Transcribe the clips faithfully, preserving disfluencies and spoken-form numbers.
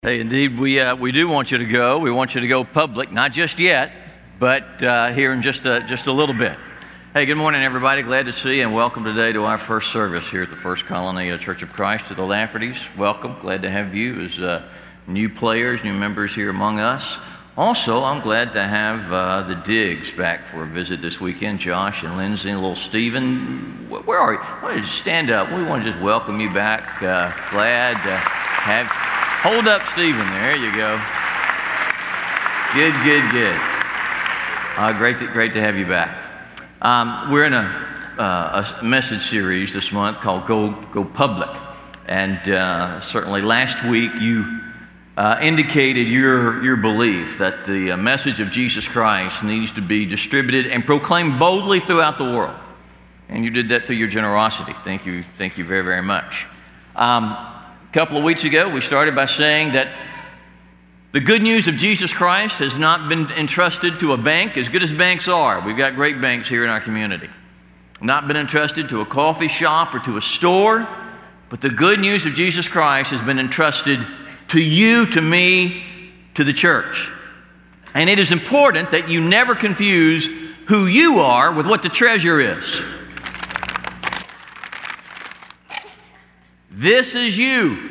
Hey, indeed, we uh, we do want you to go. We want you to go public, not just yet, but uh, here in just a, just a little bit. Hey, good morning, everybody. Glad to see you, and welcome today to our first service here at the First Colony uh, Church of Christ to the Laffertys. Welcome. Glad to have you as uh, new players, new members here among us. Also, I'm glad to have uh, the Diggs back for a visit this weekend. Josh and Lindsay and little Stephen. Where are you? Why don't you stand up? We want to just welcome you back. Uh, glad to have. Hold up, Stephen. There you go. Good, good, good. Uh, great, to, great to have you back. Um, we're in a, uh, a message series this month called Go, Go Public. And uh, certainly last week you uh, indicated your, your belief that the uh, message of Jesus Christ needs to be distributed and proclaimed boldly throughout the world. And you did that through your generosity. Thank you, thank you very, very much. Um, A couple of weeks ago, we started by saying that the good news of Jesus Christ has not been entrusted to a bank, as good as banks are. We've got great banks here in our community. Not been entrusted to a coffee shop or to a store, but the good news of Jesus Christ has been entrusted to you, to me, to the church. And it is important that you never confuse who you are with what the treasure is. This is you.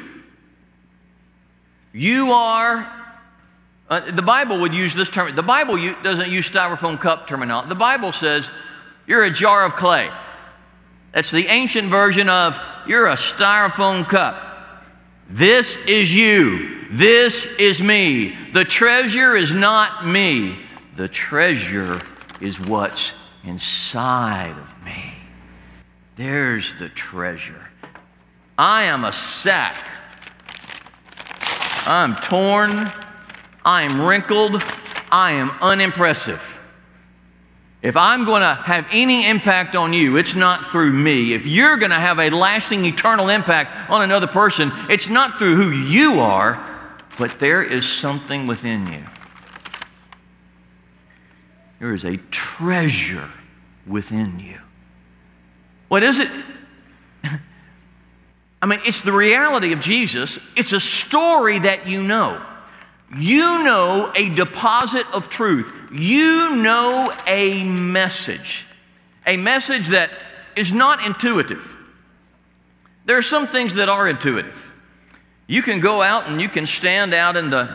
You are, uh, the Bible would use this term. The Bible u- doesn't use styrofoam cup terminology. The Bible says you're a jar of clay. That's the ancient version of you're a styrofoam cup. This is you. This is me. The treasure is not me. The treasure is what's inside of me. There's the treasure. I am a sack. I'm torn. I am wrinkled. I am unimpressive. If I'm going to have any impact on you, it's not through me. If you're going to have a lasting, eternal impact on another person, it's not through who you are, but there is something within you. There is a treasure within you. What is it? I mean, it's the reality of Jesus. It's a story that you know. You know a deposit of truth. You know a message. A message that is not intuitive. There are some things that are intuitive. You can go out and you can stand out in the,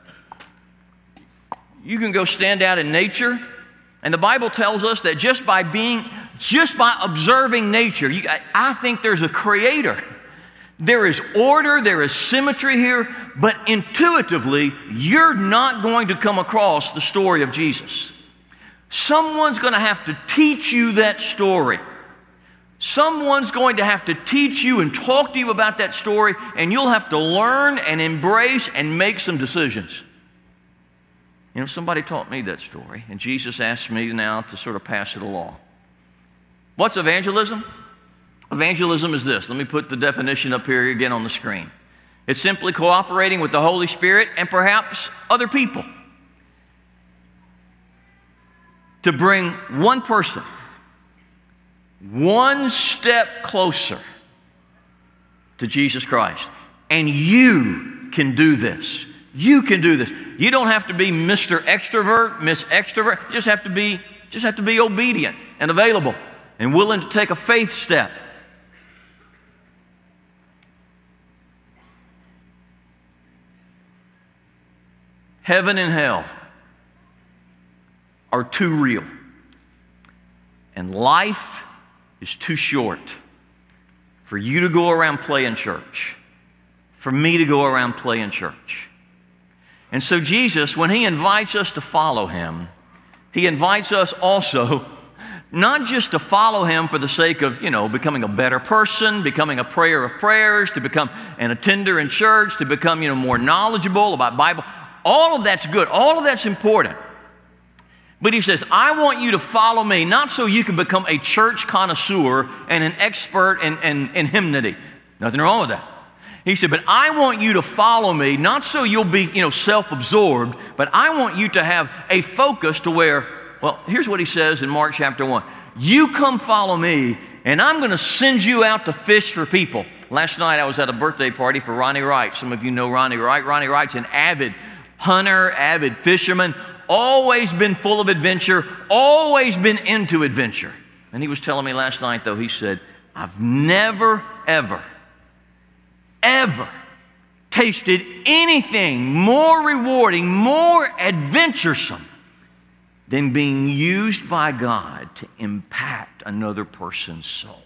you can go stand out in nature. And the Bible tells us that just by being, just by observing nature, you, I, I think there's a creator. There is order, there is symmetry here, but intuitively, you're not going to come across the story of Jesus. Someone's going to have to teach you that story. Someone's going to have to teach you and talk to you about that story, and you'll have to learn and embrace and make some decisions. You know, somebody taught me that story, and Jesus asked me now to sort of pass it along. What's evangelism? Evangelism is this. Let me put the definition up here again on the screen. It's simply cooperating with the Holy Spirit and perhaps other people to bring one person one step closer to Jesus Christ. And you can do this. You can do this. You don't have to be Mister Extrovert, Miss Extrovert. You just have to be, just have to be obedient and available and willing to take a faith step. Heaven and hell are too real. And life is too short for you to go around playing church, for me to go around playing church. And so Jesus, when He invites us to follow Him, He invites us also not just to follow Him for the sake of, you know, becoming a better person, becoming a prayer of prayers, to become an attender in church, to become, you know, more knowledgeable about Bible. All of that's good. All of that's important. But He says, I want you to follow me, not so you can become a church connoisseur and an expert in, in, in hymnody. Nothing wrong with that. He said, but I want you to follow me, not so you'll be, you know, self-absorbed, but I want you to have a focus to where, well, here's what He says in Mark chapter one. You come follow me, and I'm going to send you out to fish for people. last night I was at a birthday party for Ronnie Wright. Some of you know Ronnie Wright. Ronnie Wright's an avid hunter, avid fisherman, always been full of adventure, always been into adventure. And he was telling me last night, though, he said, I've never, ever, ever tasted anything more rewarding, more adventuresome than being used by God to impact another person's soul.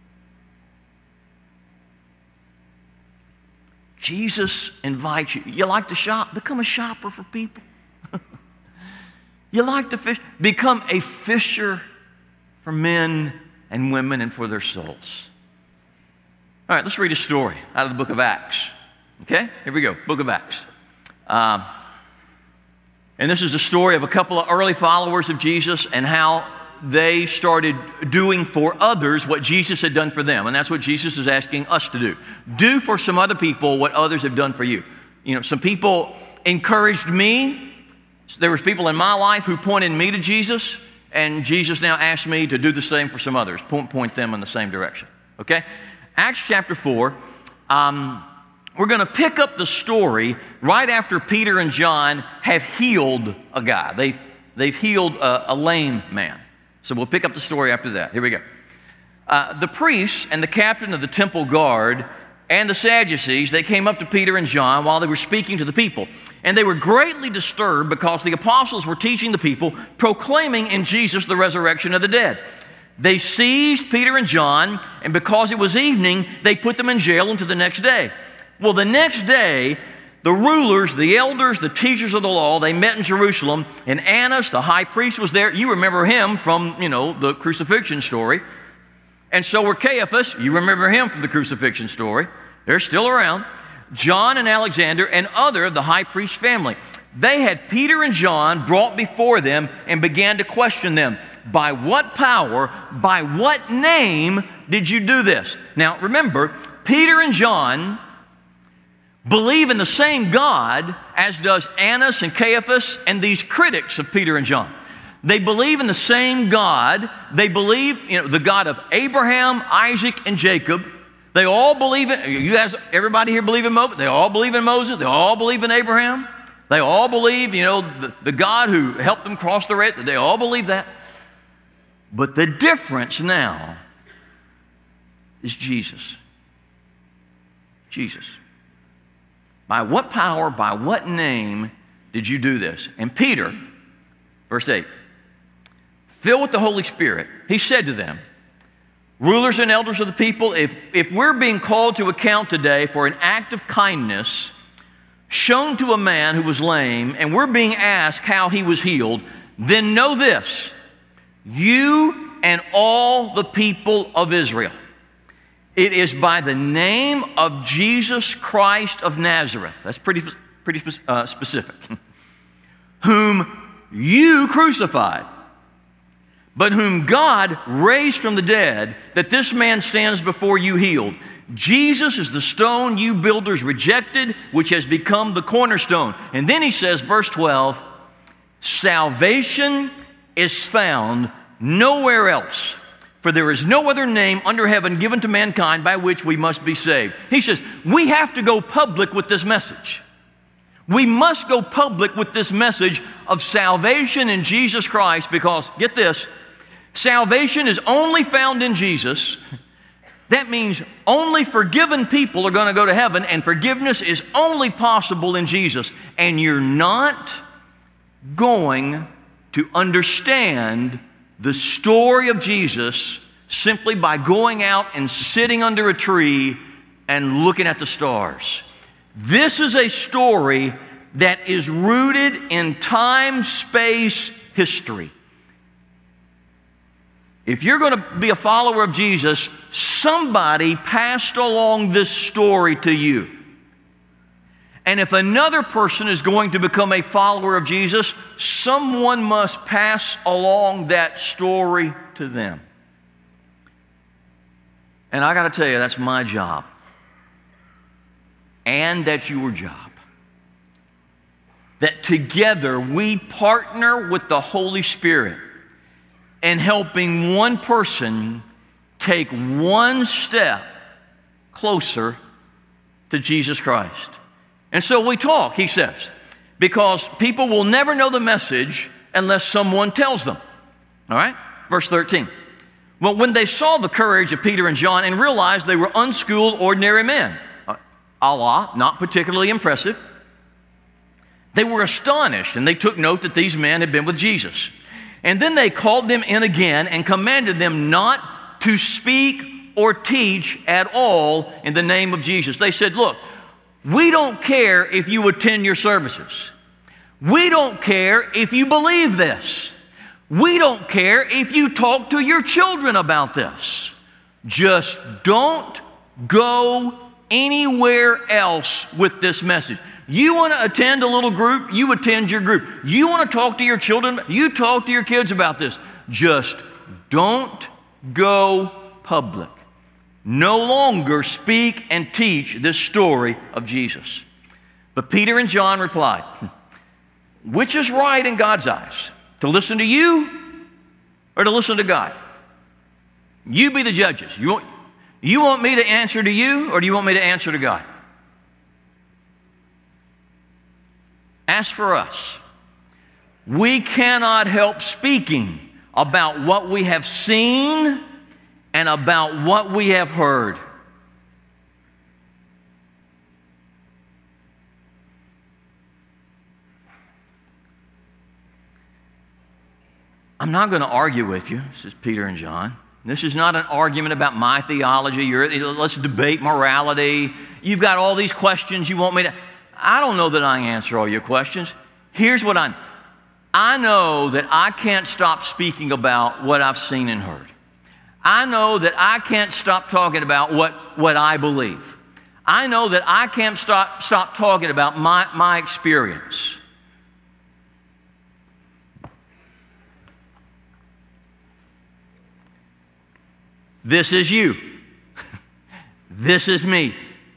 Jesus invites you. You like to shop? Become a shopper for people. You like to fish? Become a fisher for men and women and for their souls. All right, let's read a story out of the book of Acts. Okay, here we go, book of Acts. Um, and this is a story of a couple of early followers of Jesus and how they started doing for others what Jesus had done for them. And that's what Jesus is asking us to do. Do for some other people what others have done for you. You know, some people encouraged me. There was people in my life who pointed me to Jesus, and Jesus now asked me to do the same for some others, point, point them in the same direction. Okay? Acts chapter four, um, we're going to pick up the story right after Peter and John have healed a guy. They've, they've healed a, a lame man. So we'll pick up the story after that. Here we go. Uh, the priests and the captain of the temple guard and the Sadducees, they came up to Peter and John while they were speaking to the people. And they were greatly disturbed because the apostles were teaching the people, proclaiming in Jesus the resurrection of the dead. They seized Peter and John, and because it was evening, they put them in jail until the next day. Well, the next day, the rulers, the elders, the teachers of the law, they met in Jerusalem, and Annas, the high priest, was there. You remember him from, you know, the crucifixion story. And so were Caiaphas. You remember him from the crucifixion story. They're still around. John and Alexander and other of the high priest's family. They had Peter and John brought before them and began to question them. By what power, by what name did you do this? Now, remember, Peter and John believe in the same God as does Annas and Caiaphas and these critics of Peter and John. They believe in the same God. They believe, you know, the God of Abraham, Isaac, and Jacob. They all believe in, you guys, everybody here believe in Moses? They all believe in Moses. They all believe in Abraham. They all believe, you know, the, the God who helped them cross the Red Sea. They all believe that. But the difference now is Jesus. Jesus. By what power, by what name did you do this? And Peter, verse eight, filled with the Holy Spirit, he said to them, rulers and elders of the people, if, if we're being called to account today for an act of kindness shown to a man who was lame, and we're being asked how he was healed, then know this, you and all the people of Israel, it is by the name of Jesus Christ of Nazareth, that's pretty, pretty uh, specific, whom you crucified, but whom God raised from the dead, that this man stands before you healed. Jesus is the stone you builders rejected, which has become the cornerstone. And then he says, verse twelve, salvation is found nowhere else, for there is no other name under heaven given to mankind by which we must be saved. He says, we have to go public with this message. We must go public with this message of salvation in Jesus Christ because, get this, salvation is only found in Jesus. That means only forgiven people are going to go to heaven, and forgiveness is only possible in Jesus. And you're not going to understand the story of Jesus simply by going out and sitting under a tree and looking at the stars. This is a story that is rooted in time, space, history. If you're going to be a follower of Jesus, somebody passed along this story to you. And if another person is going to become a follower of Jesus, someone must pass along that story to them. And I got to tell you, that's my job. And that's your job. That together we partner with the Holy Spirit in helping one person take one step closer to Jesus Christ. And so we talk, he says, because people will never know the message unless someone tells them. All right? Verse thirteen. Well, when they saw the courage of Peter and John and realized they were unschooled, ordinary men, uh, Allah, not particularly impressive, they were astonished, and they took note that these men had been with Jesus. And then they called them in again and commanded them not to speak or teach at all in the name of Jesus. They said, look, we don't care if you attend your services. We don't care if you believe this. We don't care if you talk to your children about this. Just don't go anywhere else with this message. You want to attend a little group, you attend your group. You want to talk to your children, you talk to your kids about this. Just don't go public. No longer speak and teach this story of Jesus. But Peter and John replied, which is right in God's eyes? To listen to you or to listen to God? You be the judges. You want, you want me to answer to you or do you want me to answer to God? As for us, we cannot help speaking about what we have seen and about what we have heard. I'm not going to argue with you, says Peter and John. This is not an argument about my theology. You're, let's debate morality. You've got all these questions you want me to... I don't know that I answer all your questions. Here's what I know. I know that I can't stop speaking about what I've seen and heard. I know that I can't stop talking about what, what I believe. I know that I can't stop, stop talking about my, my experience. This is you. This is me.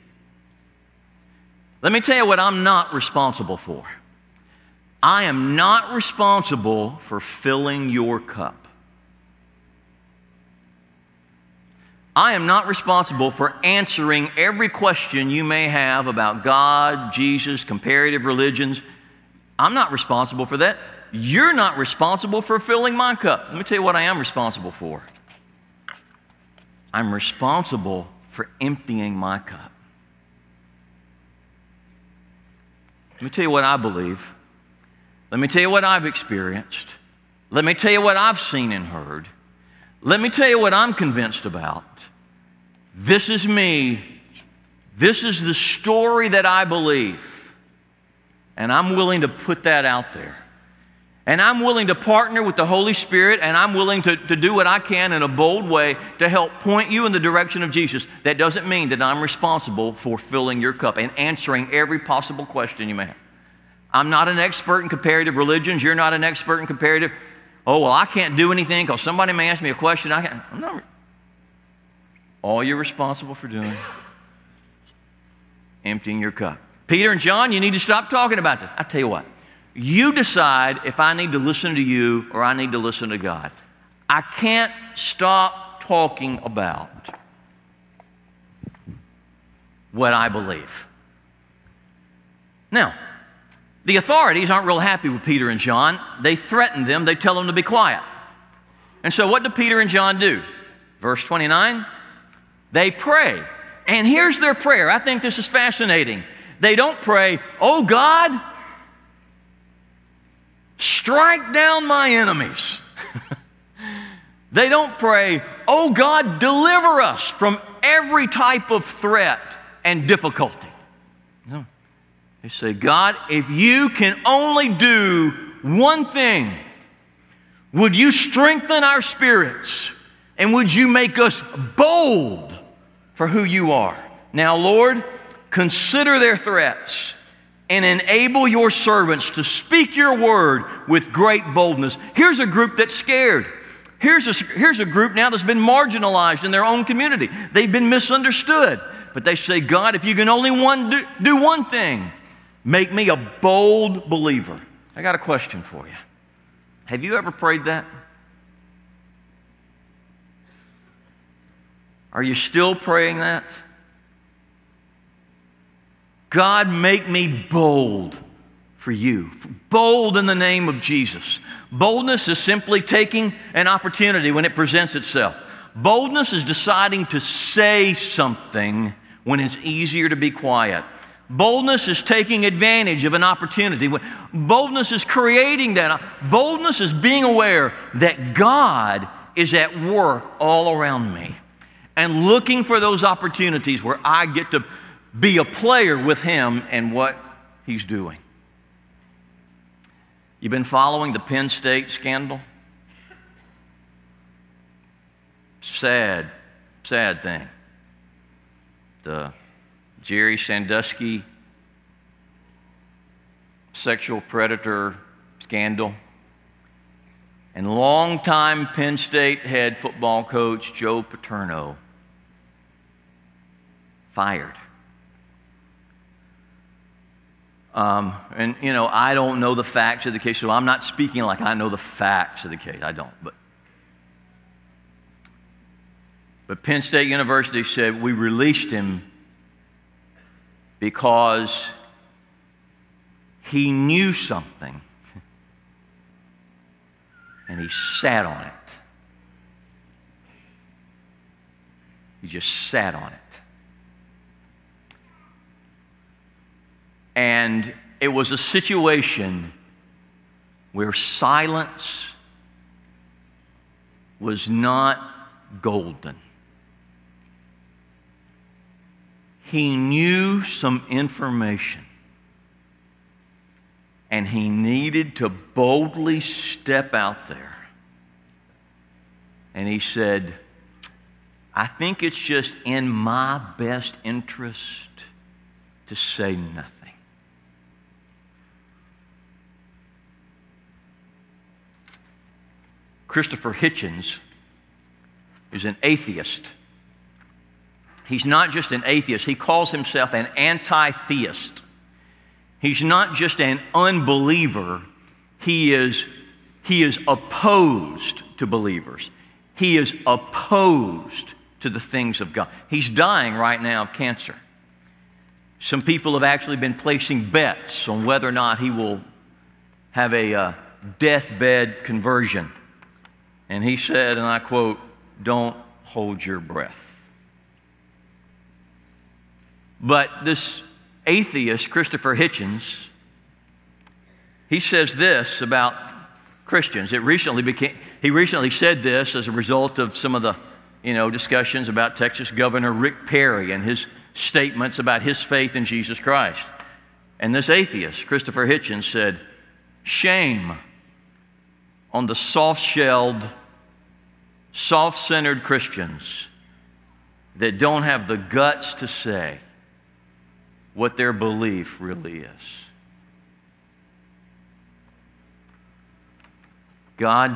Let me tell you what I'm not responsible for. I am not responsible for filling your cup. I am not responsible for answering every question you may have about God, Jesus, comparative religions. I'm not responsible for that. You're not responsible for filling my cup. Let me tell you what I am responsible for. I'm responsible for emptying my cup. Let me tell you what I believe. Let me tell you what I've experienced. Let me tell you what I've seen and heard. Let me tell you what I'm convinced about. This is me. This is the story that I believe. And I'm willing to put that out there. And I'm willing to partner with the Holy Spirit, and I'm willing to, to do what I can in a bold way to help point you in the direction of Jesus. That doesn't mean that I'm responsible for filling your cup and answering every possible question you may have. I'm not an expert in comparative religions. You're not an expert in comparative. Oh, well, I can't do anything because somebody may ask me a question. I can't. I'm not. All you're responsible for doing, emptying your cup. Peter and John, you need to stop talking about this. I tell you what. You decide if I need to listen to you or I need to listen to God. I can't stop talking about what I believe. Now, the authorities aren't real happy with Peter and John. They threaten them. They tell them to be quiet. And so what do Peter and John do? Verse twenty-nine, they pray. And here's their prayer. I think this is fascinating. They don't pray, oh God, strike down my enemies. They don't pray, oh God, deliver us from every type of threat and difficulty. No. They say, God, if you can only do one thing, would you strengthen our spirits and would you make us bold for who you are? Now, Lord, consider their threats and enable your servants to speak your word with great boldness. Here's a group that's scared. Here's a, here's a group now that's been marginalized in their own community. They've been misunderstood. But they say, God, if you can only one do, do one thing, make me a bold believer. I got a question for you. Have you ever prayed that? Are you still praying that? God, make me bold for you. Bold in the name of Jesus. Boldness is simply taking an opportunity when it presents itself. Boldness is deciding to say something when it's easier to be quiet. Boldness is taking advantage of an opportunity. Boldness is creating that. Boldness is being aware that God is at work all around me and looking for those opportunities where I get to be a player with Him and what He's doing. You've been following the Penn State scandal? Sad, sad thing. The Jerry Sandusky sexual predator scandal. And longtime Penn State head football coach Joe Paterno fired. Um, and, you know, I don't know the facts of the case, so I'm not speaking like I know the facts of the case. I don't. But, but Penn State University said, we released him because he knew something and he sat on it. He just sat on it. And it was a situation where silence was not golden. He knew some information, and he needed to boldly step out there. And he said, I think it's just in my best interest to say nothing. Christopher Hitchens is an atheist. He's not just an atheist. He calls himself an anti-theist. He's not just an unbeliever. He is, he is opposed to believers. He is opposed to the things of God. He's dying right now of cancer. Some people have actually been placing bets on whether or not he will have a uh, deathbed conversion. And he said, and I quote, "Don't hold your breath." But this atheist, Christopher Hitchens, he says this about Christians. It recently became, he recently said this as a result of some of the, you know, discussions about Texas Governor Rick Perry and his statements about his faith in Jesus Christ. And this atheist, Christopher Hitchens, said, "Shame on the soft-shelled, soft-centered Christians that don't have the guts to say what their belief really is." God,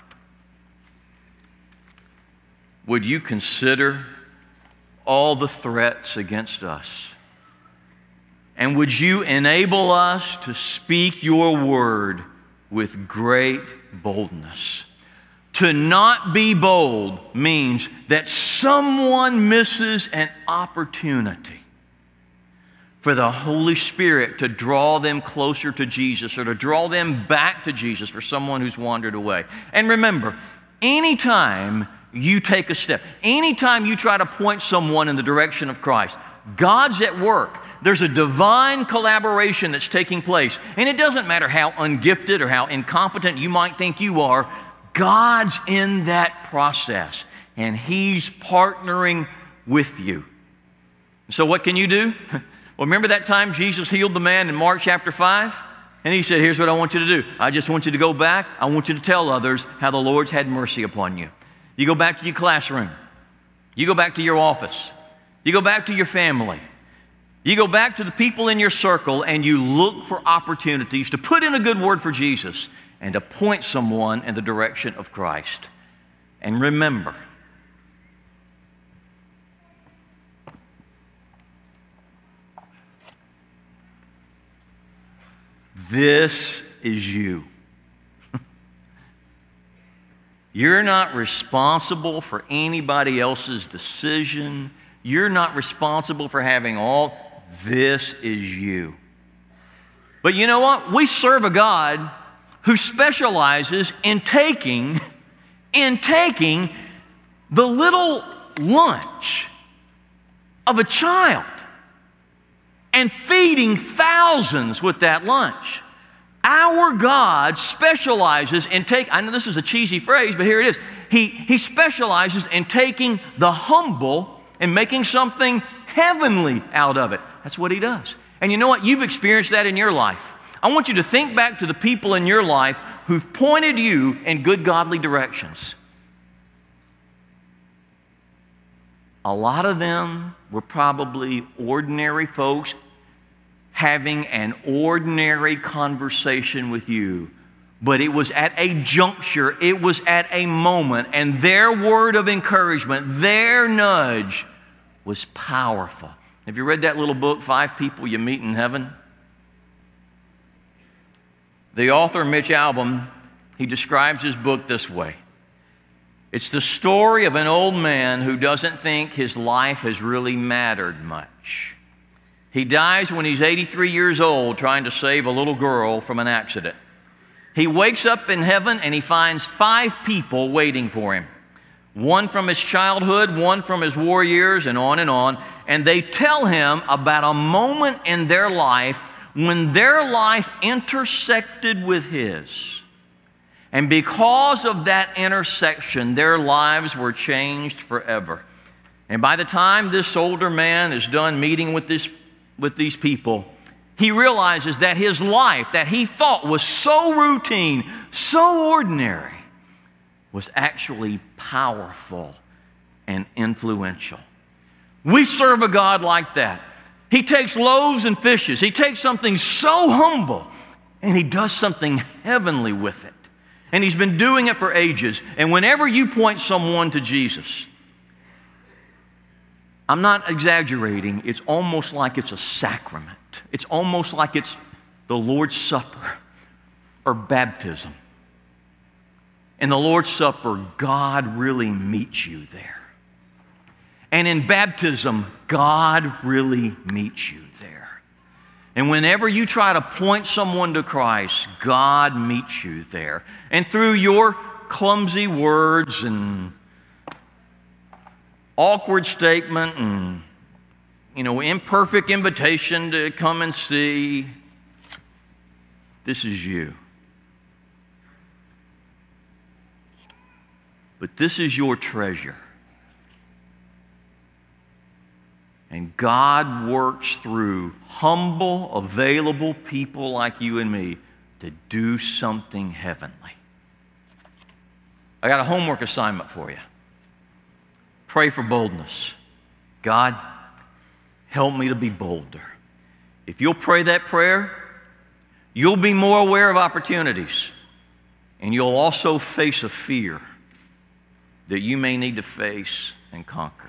would you consider all the threats against us? And would you enable us to speak your word with great boldness? To not be bold means that someone misses an opportunity for the Holy Spirit to draw them closer to Jesus or to draw them back to Jesus for someone who's wandered away. And remember, anytime you take a step, anytime you try to point someone in the direction of Christ, God's at work. There's a divine collaboration that's taking place. And it doesn't matter how ungifted or how incompetent you might think you are, God's in that process, and He's partnering with you. So what can you do? Well, remember that time Jesus healed the man in Mark chapter five? And He said, here's what I want you to do. I just want you to go back. I want you to tell others how the Lord's had mercy upon you. You go back to your classroom. You go back to your office. You go back to your family. You go back to the people in your circle, and you look for opportunities to put in a good word for Jesus and to point someone in the direction of Christ. And remember, this is you. You're not responsible for anybody else's decision. You're not responsible for having all this is you. But you know what? We serve a God who specializes in taking, in taking the little lunch of a child and feeding thousands with that lunch. Our God specializes in taking, I know this is a cheesy phrase, but here it is. He, he specializes in taking the humble and making something heavenly out of it. That's what He does. And you know what? You've experienced that in your life. I want you to think back to the people in your life who've pointed you in good, godly directions. A lot of them were probably ordinary folks having an ordinary conversation with you. But it was at a juncture, it was at a moment, and their word of encouragement, their nudge, was powerful. Have you read that little book, Five People You Meet in Heaven? The author, Mitch Albom, he describes his book this way. It's the story of an old man who doesn't think his life has really mattered much. He dies when he's eighty-three years old trying to save a little girl from an accident. He wakes up in heaven and he finds five people waiting for him. One from his childhood, one from his war years, and on and on. And they tell him about a moment in their life when their life intersected with his. And because of that intersection, their lives were changed forever. And by the time this older man is done meeting with, this, with these people, he realizes that his life that he thought was so routine, so ordinary, was actually powerful and influential. We serve a God like that. He takes loaves and fishes. He takes something so humble and He does something heavenly with it. And He's been doing it for ages. And whenever you point someone to Jesus, I'm not exaggerating, it's almost like it's a sacrament. It's almost like it's the Lord's Supper or baptism. In the Lord's Supper, God really meets you there. And in baptism, God really meets you there. And whenever you try to point someone to Christ, God meets you there. And through your clumsy words and awkward statement and, you know, imperfect invitation to come and see, this is you. But this is your treasure. And God works through humble, available people like you and me to do something heavenly. I got a homework assignment for you. Pray for boldness. God, help me to be bolder. If you'll pray that prayer, you'll be more aware of opportunities. And you'll also face a fear that you may need to face and conquer.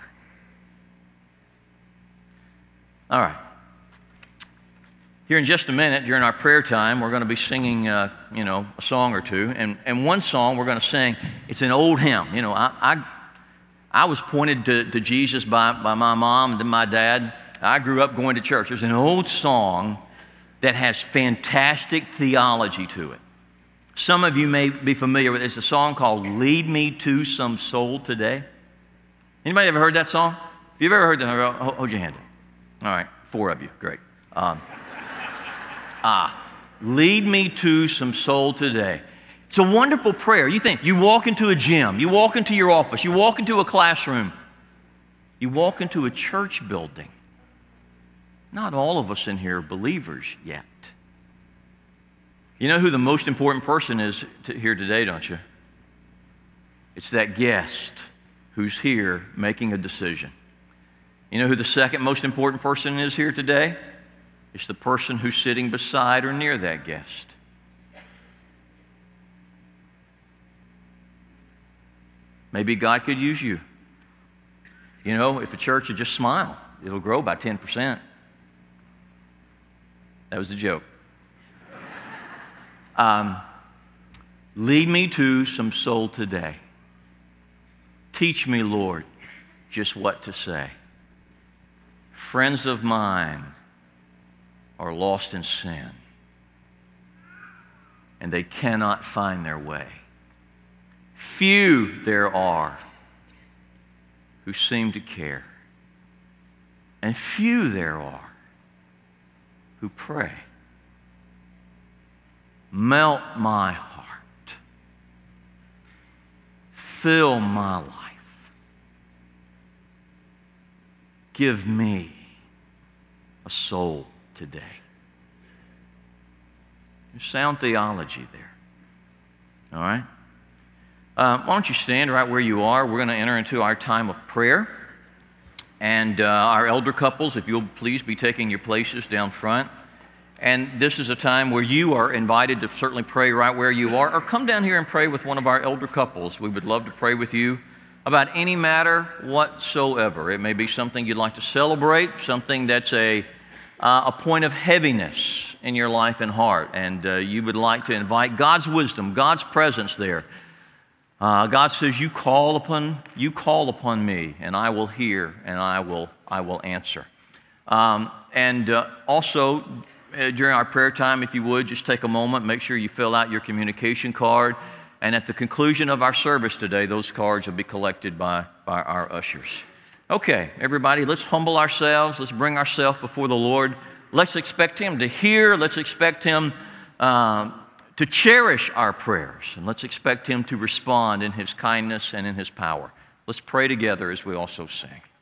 All right. Here in just a minute, during our prayer time, we're going to be singing, uh, you know, a song or two. And, and one song we're going to sing, it's an old hymn. You know, I I, I was pointed to, to Jesus by, by my mom and then my dad. I grew up going to church. There's an old song that has fantastic theology to it. Some of you may be familiar with it. It's a song called Lead Me to Some Soul Today. Anybody ever heard that song? If you've ever heard that, hold, hold your hand up. All right, four of you, great. Um, ah, lead me to some soul today. It's a wonderful prayer. You think, you walk into a gym, you walk into your office, you walk into a classroom, you walk into a church building. Not all of us in here are believers yet. You know who the most important person is to here today, don't you? It's that guest who's here making a decision. You know who the second most important person is here today? It's the person who's sitting beside or near that guest. Maybe God could use you. You know, if a church would just smile, it'll grow by ten percent. That was a joke. Um, lead me to some soul today. Teach me, Lord, just what to say. Friends of mine, are lost in sin, and they cannot find their way. Few there are who seem to care, and few there are who pray. Melt my heart. Fill my life. Give me a soul today. There's sound theology there. All right? Uh, why don't you stand right where you are? We're going to enter into our time of prayer. And uh, our elder couples, if you'll please be taking your places down front. And this is a time where you are invited to certainly pray right where you are, or come down here and pray with one of our elder couples. We would love to pray with you about any matter whatsoever. It may be something you'd like to celebrate, something that's a, uh, a point of heaviness in your life and heart, and uh, you would like to invite God's wisdom, God's presence there. Uh, God says, "You call upon, you call upon me, and I will hear, and I will, I will answer." Um, and uh, also, uh, during our prayer time, if you would, just take a moment, make sure you fill out your communication card. And at the conclusion of our service today, those cards will be collected by, by our ushers. Okay, everybody, let's humble ourselves. Let's bring ourselves before the Lord. Let's expect Him to hear. Let's expect Him um, to cherish our prayers. And let's expect Him to respond in His kindness and in His power. Let's pray together as we also sing.